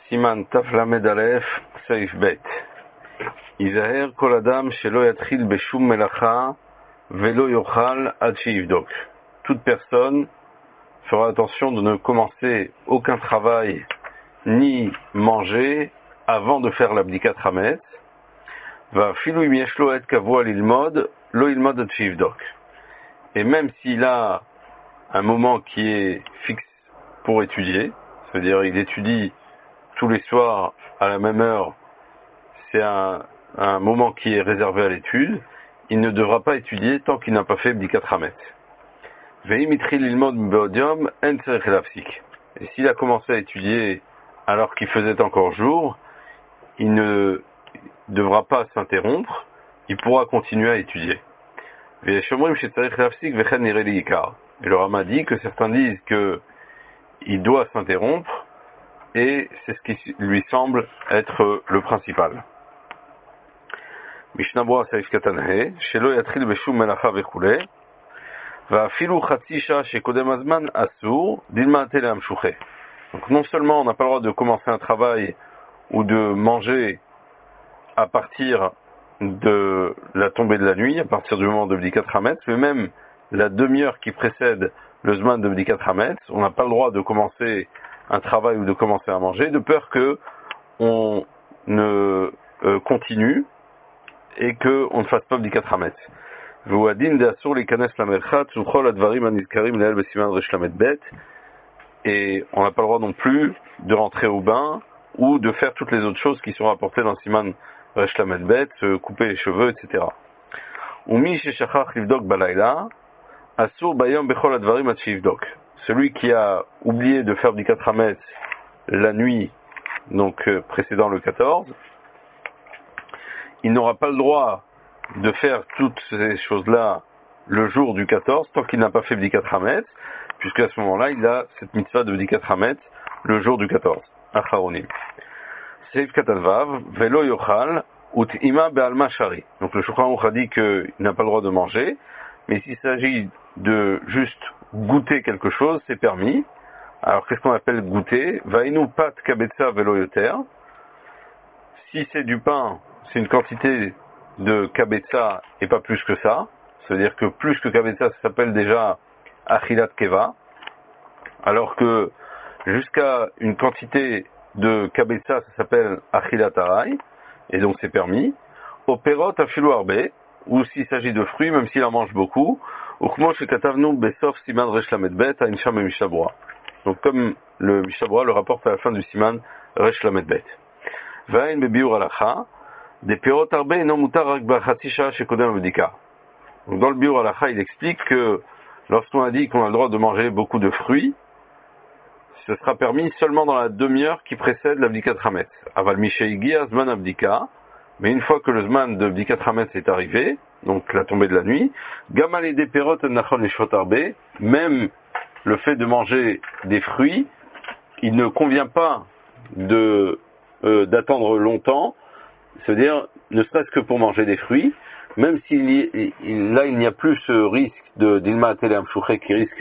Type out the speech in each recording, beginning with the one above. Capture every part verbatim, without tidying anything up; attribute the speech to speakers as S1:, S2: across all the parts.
S1: Siman Taf Lamed Aleph Seif Bet. Izaher kol adam shelo yatril beshum melacha velo yochal ad sheyivdok. Toute personne fera attention de ne commencer aucun travail ni manger avant de faire l'abdikat hametz. Va filu im yesh lo et kavua lilmod lo ilmod ad sheyivdok. Et même s'il a un moment qui est fixe pour étudier, c'est-à-dire il étudie tous les soirs à la même heure, c'est un, un moment qui est réservé à l'étude, il ne devra pas étudier tant qu'il n'a pas fait bdikat hametz. Ve'imitri lilmod beodium en tzarich lafsik. Et s'il a commencé à étudier alors qu'il faisait encore jour, il ne devra pas s'interrompre, il pourra continuer à étudier. Et le Rama dit que certains disent que il doit s'interrompre, et c'est ce qui lui semble être le principal. Mishnah Saif Katanhe, Shelo Yatril Beshum Melacha Vechule, Va Filu Chatzisha Shekodem Azman Asur, Dilma Tele Amshuche. Donc non seulement on n'a pas le droit de commencer un travail ou de manger à partir de la tombée de la nuit, à partir du moment de bdikat hametz, mais même la demi-heure qui précède le zman de bdikat hametz, on n'a pas le droit de commencer un travail ou de commencer à manger, de peur que on ne euh, continue et que on ne fasse pas bdikat hametz. Et on n'a pas le droit non plus de rentrer au bain ou de faire toutes les autres choses qui sont rapportées dans Siman Resh Lamed Bet, se couper les cheveux, et cetera. Celui qui a oublié de faire bdikat hametz la nuit, donc euh, précédant le quatorze, il n'aura pas le droit de faire toutes ces choses-là le jour du quatorze, tant qu'il n'a pas fait bdikat hametz, puisque à ce moment-là, il a cette mitzvah de bdikat hametz le jour du quatorze. Acharonim. Seif Katanvav, Velo Yochal, Ut Ima Be'alma Shari. Donc le Shulchan Aruch a dit qu'il n'a pas le droit de manger, mais s'il s'agit de juste goûter quelque chose, c'est permis. Alors qu'est-ce qu'on appelle goûter? Vainu Pat Kabetza Velo Yoter. Si c'est du pain, c'est une quantité de Kabetza et pas plus que ça. C'est-à-dire que plus que Kabetza, ça s'appelle déjà Achilat Keva. Alors que jusqu'à une quantité de kabetza, ça s'appelle achilat aray, et donc c'est permis. Au perot afilu arbe, ou s'il s'agit de fruits, même s'il en mange beaucoup, ukmo shekatavnu besof siman resh lamed bet à insham et mishabura. Donc comme le mishabura le rapporte à la fin du siman resh lamed bet. Vain bebiur alacha, des perot arbe non mutar rak b'chatzisha shekodem abdika. Donc dans le biur alacha, il explique que lorsqu'on a dit qu'on a le droit de manger beaucoup de fruits, ce sera permis seulement dans la demi-heure qui précède l'abdikat hametz. Aval misheigi zman abdika, mais une fois que le zman de abdikat hametz est arrivé, donc la tombée de la nuit, gamal ede perot nachon lishvot arbe, même le fait de manger des fruits, il ne convient pas de euh, d'attendre longtemps, c'est-à-dire ne serait-ce que pour manger des fruits, même s'il y, il, là il n'y a plus ce risque de d'ilma tele amshuche qui risque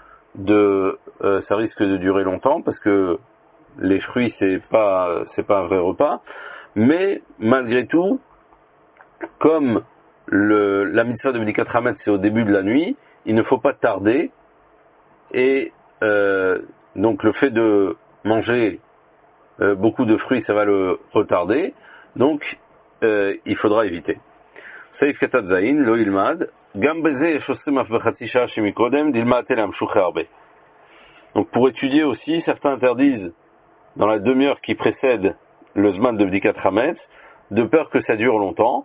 S1: de euh, ça risque de durer longtemps parce que les fruits c'est pas c'est pas un vrai repas, mais malgré tout, comme le la mitzvah de bdikat hametz c'est au début de la nuit, il ne faut pas tarder, et euh, donc le fait de manger euh, beaucoup de fruits ça va le retarder, donc euh, il faudra éviter. Saif katat zayin lo ilmad. Donc pour étudier aussi, certains interdisent dans la demi-heure qui précède le zman de bdikat hametz, de peur que ça dure longtemps,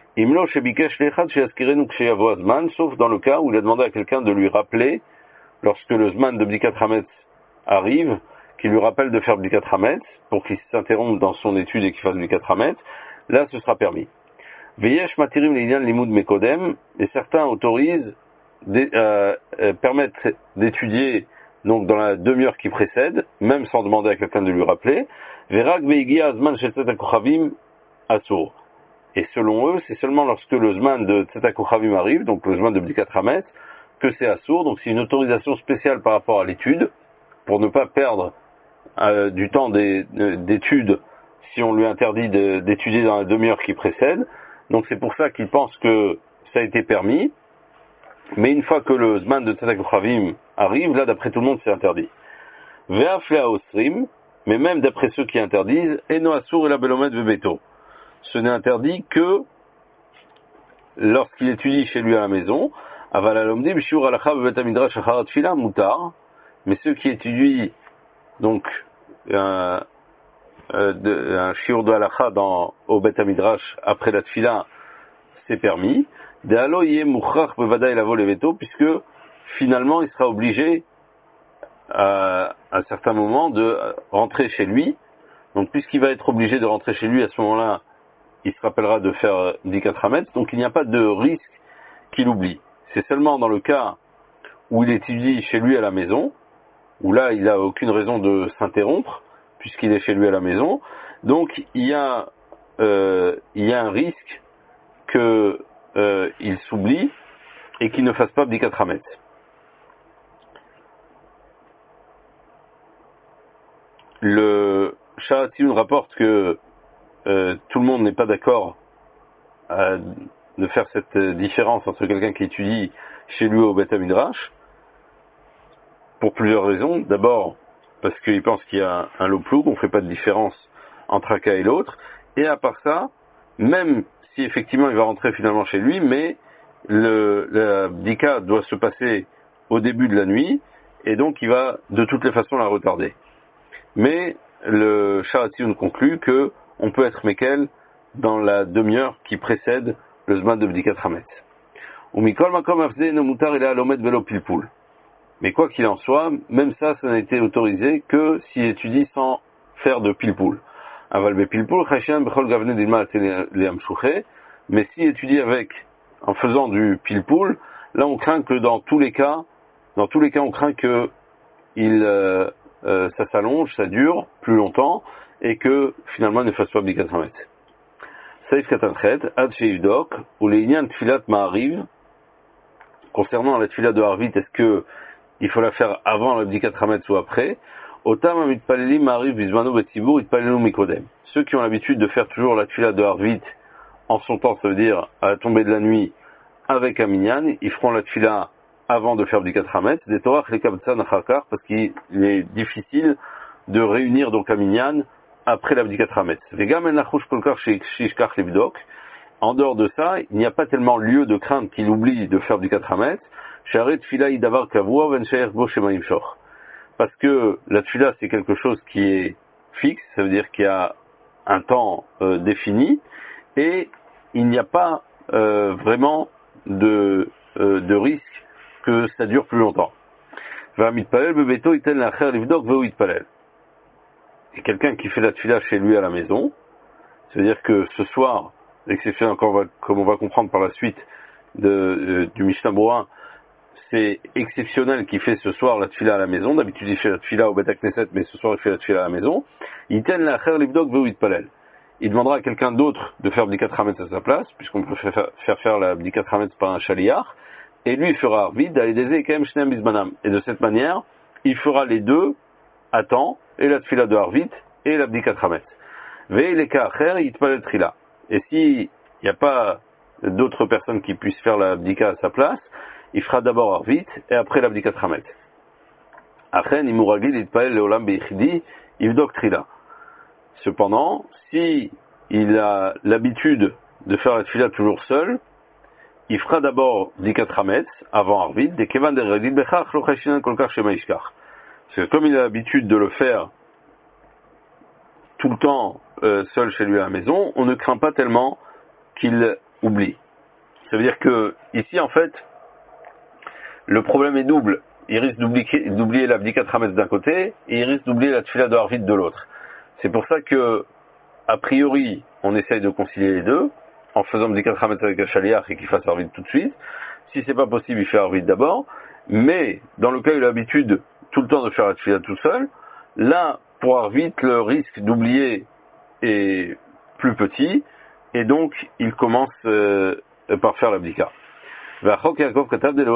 S1: sauf dans le cas où il a demandé à quelqu'un de lui rappeler, lorsque le zman de bdikat hametz arrive, qu'il lui rappelle de faire bdikat hametz, pour qu'il s'interrompe dans son étude et qu'il fasse bdikat hametz, là ce sera permis. Veyesh matirim l'inian limud mekodem, et certains autorisent, euh, euh, permettent d'étudier donc dans la demi-heure qui précède, même sans demander à quelqu'un de lui rappeler. Verak veigia azman shel tzet hakochavim asur. Et selon eux, c'est seulement lorsque le zman de tzet hakochavim arrive, donc le zman de bdikat hametz, que c'est asur. Donc c'est une autorisation spéciale par rapport à l'étude, pour ne pas perdre euh, du temps d'études si on lui interdit d'étudier dans la demi-heure qui précède. Donc c'est pour ça qu'il pense que ça a été permis. Mais une fois que le Zman de Tzedek Chavim arrive, là d'après tout le monde c'est interdit. Ve'aflea osrim, mais même d'après ceux qui interdisent, eno asur ela belomed vebeto. Ce n'est interdit que lorsqu'il étudie chez lui à la maison. Aval alomdim shiur halacha bebet hamidrash acharat tefila mutar. Mais ceux qui étudient donc un, un shiur de halacha dans au bet hamidrash après la tefila, c'est permis. De alo yeh mukhrach bevadaï lavo leveto, puisque finalement il sera obligé à un certain moment de rentrer chez lui. Donc puisqu'il va être obligé de rentrer chez lui à ce moment-là, il se rappellera de faire Bdikat Hametz, donc il n'y a pas de risque qu'il oublie. C'est seulement dans le cas où il étudie chez lui à la maison, où là il n'a aucune raison de s'interrompre, puisqu'il est chez lui à la maison. Donc il y a, euh, il y a un risque qu'il euh, s'oublie et qu'il ne fasse pas Bdikat Hametz. Le Sharat Tziyun rapporte que euh, tout le monde n'est pas d'accord à, de faire cette différence entre quelqu'un qui étudie chez lui au Beth Midrash, pour plusieurs raisons. D'abord, parce qu'il pense qu'il y a un loploug, on ne fait pas de différence entre un cas et l'autre, et à part ça, même si effectivement il va rentrer finalement chez lui, mais le, la bdika doit se passer au début de la nuit, et donc il va de toutes les façons la retarder. Mais le Sharat Tziyun conclut que on peut être mekel dans la demi-heure qui précède le Zman de Bdikat Hametz. Umikol makom afzeh no mutar ila lomed velo pilpul. Mais quoi qu'il en soit, même ça, ça n'a été autorisé que s'il étudie sans faire de pilpul. Aval be pilpul chashian bechol gavne dilma leam shuche. Mais s'il étudie avec, en faisant du pilpul, là on craint que dans tous les cas, dans tous les cas on craint que il euh, Euh, ça s'allonge, ça dure plus longtemps, et que finalement il ne fasse pas Bdikat Hametz. Saïf Katanchet, Ad Sheivdok, ou les Inyan Tfilat Ma'ariv, concernant la Tfilat de Harvit, est-ce que il faut la faire avant la Bdikat Hametz ou après? Otam Amitpalelim Ma'ariv Bizmano Betzibur Itpalelu Mikodem. Ceux qui ont l'habitude de faire toujours la Tfilat de Harvit en son temps, ça veut dire à la tombée de la nuit, avec un minyan, ils feront la Tfilat avant de faire Bdikat Hametz, des Torah les Kabtsan Achakar, parce qu'il est difficile de réunir donc un minyan après la Bdikat Hametz. Vegam en lachush kolkar shishkach libdok. En dehors de ça, il n'y a pas tellement lieu de crainte qu'il oublie de faire Bdikat Hametz. Sharet tfila idavar kavua ven she'er bo shema yimshoch. Parce que la tfila c'est quelque chose qui est fixe, ça veut dire qu'il y a un temps euh, défini, et il n'y a pas euh, vraiment de, euh, de risque que ça dure plus longtemps. Et quelqu'un qui fait la tfila chez lui à la maison, c'est-à-dire que ce soir, l'exception, comme on va comprendre par la suite de, euh, du Mishnah Berurah, c'est exceptionnel qu'il fait ce soir la tfila à la maison. D'habitude il fait la tfila au Bet Knesset, mais ce soir il fait la tfila à la maison. Il demandera à quelqu'un d'autre de faire Bdikat Hametz à sa place, puisqu'on peut faire faire, faire la Bdikat Hametz par un shaliach. Et lui, il fera Arvid, et de cette manière, il fera les deux à temps, et la tfila de Arvid, et la Bdikat Hametz. Et s'il n'y a pas d'autres personnes qui puissent faire la Bdika à sa place, il fera d'abord Arvid, et après la Bdikat Hametz. Cependant, si il a l'habitude de faire la tfila toujours seul, il fera d'abord Bdikat Hametz avant Arvid, des Kevan de Ragil Bechach, lo Chashinan Kolkar Shema Ishkach. Parce que comme il a l'habitude de le faire tout le temps euh, seul chez lui à la maison, on ne craint pas tellement qu'il oublie. Ça veut dire que ici en fait, le problème est double. Il risque d'oublier, d'oublier la Bdikat Hametz d'un côté, et il risque d'oublier la tfila de Arvid de l'autre. C'est pour ça que, a priori, on essaye de concilier les deux, en faisant Bdikat Hametz avec un shaliach et qu'il fasse Arvid tout de suite. Si c'est pas possible, il fait Arvid d'abord. Mais, dans le cas où il a l'habitude tout le temps de faire la tfila tout seul, là, pour Arvid, le risque d'oublier est plus petit, et donc, il commence euh, par faire la Bdika. Le Chok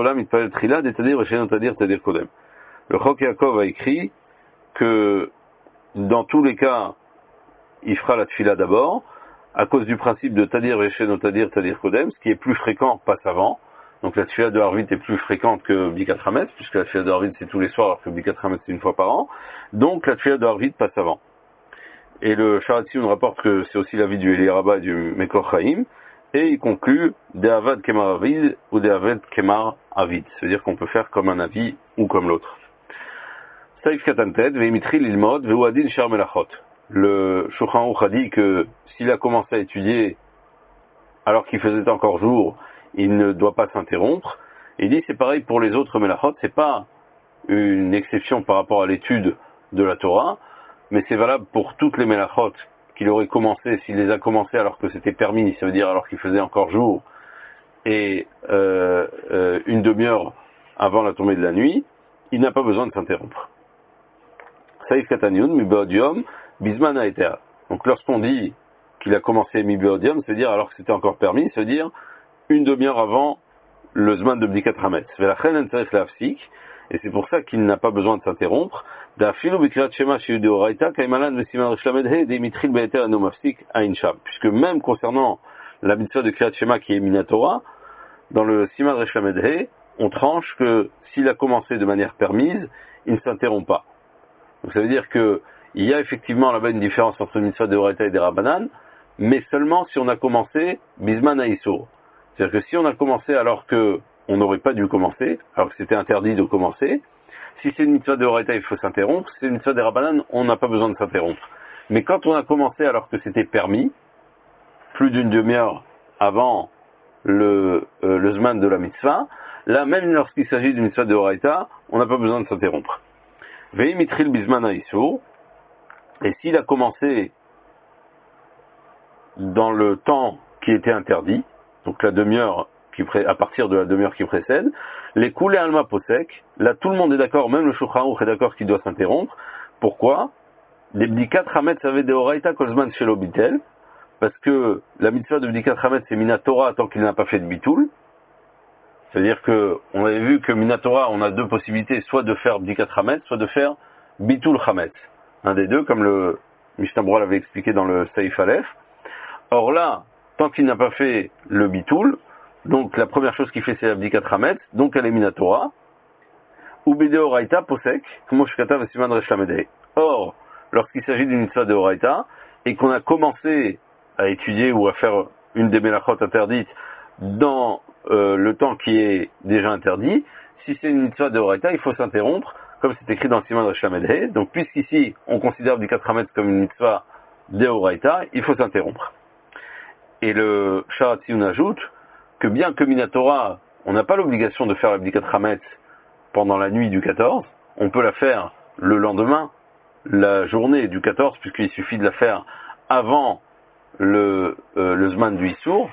S1: Yaakov a écrit que dans tous les cas, il fera la tfila d'abord, à cause du principe de Tadir Veshen ou Tadir Tadir Kodem, ce qui est plus fréquent passe avant. Donc la tfila de Harvit est plus fréquente que Bdikat Hametz, puisque la tfila de Harvit c'est tous les soirs, alors que Bdikat Hametz c'est une fois par an. Donc la tfila de Harvit passe avant. Et le Sharatzi nous rapporte que c'est aussi l'avis du Eli Rabba et du Mekor Chaim, et il conclut de Avad Kemar Avid ou de Avad Kemar Avid. C'est-à-dire qu'on peut faire comme un avis ou comme l'autre. Saïf Katantet, Veimitri Lilmod, Veuadin Shar Melachot. Le Shulchan Aruch a dit que s'il a commencé à étudier alors qu'il faisait encore jour, il ne doit pas s'interrompre. Et il dit c'est pareil pour les autres Melachot, c'est pas une exception par rapport à l'étude de la Torah, mais c'est valable pour toutes les Melachot qu'il aurait commencé, s'il les a commencées alors que c'était permis, ça veut dire alors qu'il faisait encore jour, et euh, euh, une demi-heure avant la tombée de la nuit, il n'a pas besoin de s'interrompre. Saïf Katanyun, Mibeodium, Bisman Aeter. Donc lorsqu'on dit qu'il a commencé Mibeodium, c'est-à-dire alors que c'était encore permis, c'est-à-dire une demi-heure avant le Zman de Bdikat Hametz. Et c'est pour ça qu'il n'a pas besoin de s'interrompre. Puisque même concernant la mitzvah de Kriyat Shema qui est Minatora, dans le Siman Resh Lamed He, on tranche que s'il a commencé de manière permise, il ne s'interrompt pas. Donc ça veut dire que il y a effectivement là-bas une différence entre une mitzvah de Horaïta et des Rabbanan, mais seulement si on a commencé Bisman Aïsur. C'est-à-dire que si on a commencé alors que on n'aurait pas dû commencer, alors que c'était interdit de commencer, si c'est une mitzvah de Horaïta, il faut s'interrompre, si c'est une mitzvah des Rabbanan, on n'a pas besoin de s'interrompre. Mais quand on a commencé alors que c'était permis, plus d'une demi-heure avant le, euh, le Zman de la mitzvah, là même lorsqu'il s'agit d'une mitzvah de Horaïta, on n'a pas besoin de s'interrompre. Vei mitril bisman haïsur. Et s'il a commencé dans le temps qui était interdit, donc la demi-heure qui pré... à partir de la demi-heure qui précède, les coulées alma posek, là tout le monde est d'accord, même le Shulchan Aruch est d'accord qu'il doit s'interrompre. Pourquoi? Les bdikat hametz avaient des oraita kolzman shelo bitel, parce que la mitzvah de bdikat hametz c'est minatora tant qu'il n'a pas fait de bitoul. C'est-à-dire que on avait vu que minatora on a deux possibilités, soit de faire bdikat hametz, soit de faire bitul hametz. Un des deux, comme le Mishnah Berurah l'avait expliqué dans le Saïf Aleph. Or là, tant qu'il n'a pas fait le bitoul, donc la première chose qu'il fait c'est la bdikat hametz, donc elle est minatora. Ou bede oraita posek, comme shkata vesiman resh lamed. Or, lorsqu'il s'agit d'une mitzvah de oraita et qu'on a commencé à étudier ou à faire une des melachot interdites dans euh, le temps qui est déjà interdit, si c'est une mitzvah de oraita, il faut s'interrompre, comme c'est écrit dans le Siman Resh Lamed He. Donc puisqu'ici on considère Bdikat Hametz comme une mitzvah de oraita, il faut s'interrompre. Et le Sharatzi ajoute que bien que Minatora, on n'a pas l'obligation de faire la Bdikat Hametz pendant la nuit du quatorze, on peut la faire le lendemain, la journée du quatorze, puisqu'il suffit de la faire avant le, euh, le Zman du Issour.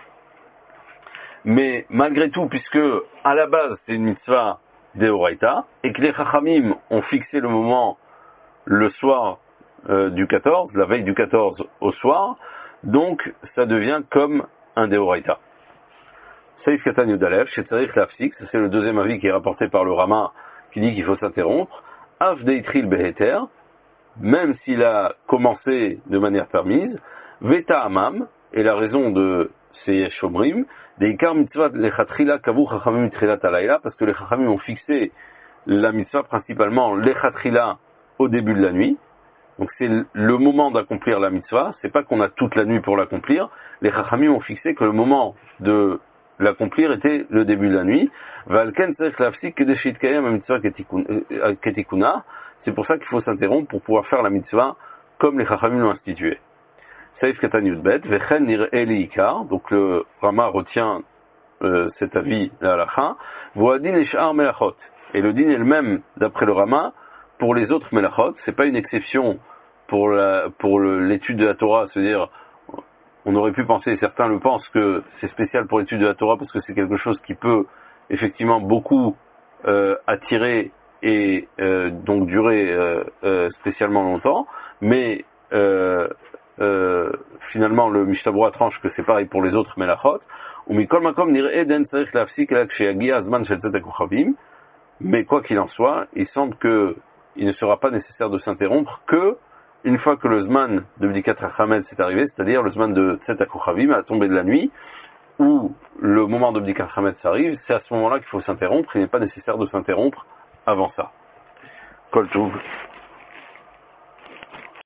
S1: Mais malgré tout, puisque à la base c'est une mitzvah d'Eoraita, et que les Chachamim ont fixé le moment le soir euh, du quatorze, la veille du quatorze au soir, donc ça devient comme un d'Eoraita. Saïf Katan Yudalev, chez Tzarich Lafsik, c'est le deuxième avis qui est rapporté par le Rama, qui dit qu'il faut s'interrompre. Af Deitril Beheter, même s'il a commencé de manière permise, Veta Amam, et la raison de ces Shomrim, Deikar mitzvah lechatrila kavu chachamim mitrilat alayla, parce que les chachamim ont fixé la mitzvah principalement lechatrila au début de la nuit. Donc c'est le moment d'accomplir la mitzvah, c'est pas qu'on a toute la nuit pour l'accomplir. Les chachamim ont fixé que le moment de l'accomplir était le début de la nuit. Valken tzarich lafsik kedei yitkayem mitzvah ketikuna. C'est pour ça qu'il faut s'interrompre pour pouvoir faire la mitzvah comme les chachamim l'ont institué. Saïf Katan Yudbet, Vechen Nir'e Liikar, donc le Rama retient euh, cet avis, la halacha, Voadin et Sha'ar Melachot. Et le din est le même, d'après le Rama, pour les autres Melachot. C'est pas une exception pour la, pour le, l'étude de la Torah, c'est-à-dire, on aurait pu penser, certains le pensent, que c'est spécial pour l'étude de la Torah parce que c'est quelque chose qui peut effectivement beaucoup euh, attirer et euh, donc durer euh, euh, spécialement longtemps, mais euh, Euh, finalement le Mishnah Berurah tranche que c'est pareil pour les autres melachot, mais quoi qu'il en soit, il semble que il ne sera pas nécessaire de s'interrompre que une fois que le Zman de Bdikat Hachametz est arrivé, c'est-à-dire le Zman de Tset HaKochavim, à la tombée de la nuit, où le moment de Bdikat Hachametz arrive, c'est à ce moment-là qu'il faut s'interrompre, il n'est pas nécessaire de s'interrompre avant ça. Kol Tov.